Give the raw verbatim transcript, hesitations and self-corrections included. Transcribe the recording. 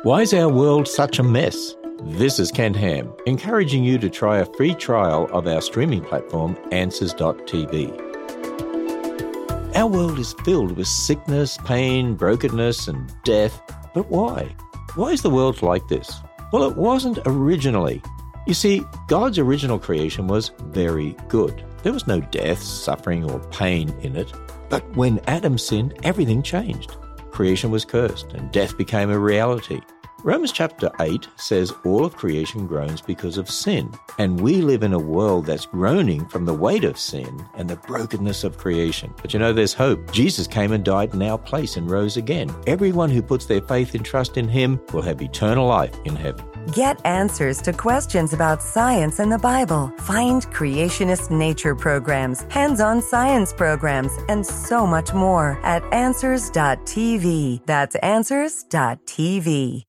Why is our world such a mess? This is Kent Ham, encouraging you to try a free trial of our streaming platform, answers dot t v. Our world is filled with sickness, pain, brokenness, and death. But why? Why is the world like this? Well, it wasn't originally. You see, God's original creation was very good. There was no death, suffering, or pain in it. But when Adam sinned, everything changed. Creation was cursed, and death became a reality. Romans chapter eight says all of creation groans because of sin, and we live in a world that's groaning from the weight of sin and the brokenness of creation. But you know, there's hope. Jesus came and died in our place and rose again. Everyone who puts their faith and trust in him will have eternal life in heaven. Get answers to questions about science and the Bible. Find creationist nature programs, hands-on science programs, and so much more at answers dot t v. That's answers dot t v.